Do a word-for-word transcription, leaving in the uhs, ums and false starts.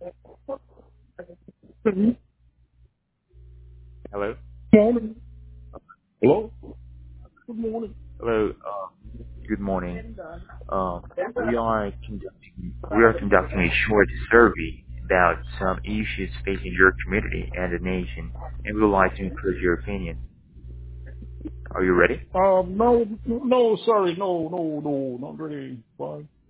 Good Hello? morning. Hello? Good morning. Hello. Uh, good morning. Um, we are conducting we are conducting a short survey about some issues facing your community and the nation, and we would like to include your opinion. Are you ready? Um, no, no, sorry, no, no, no, not really. Fine.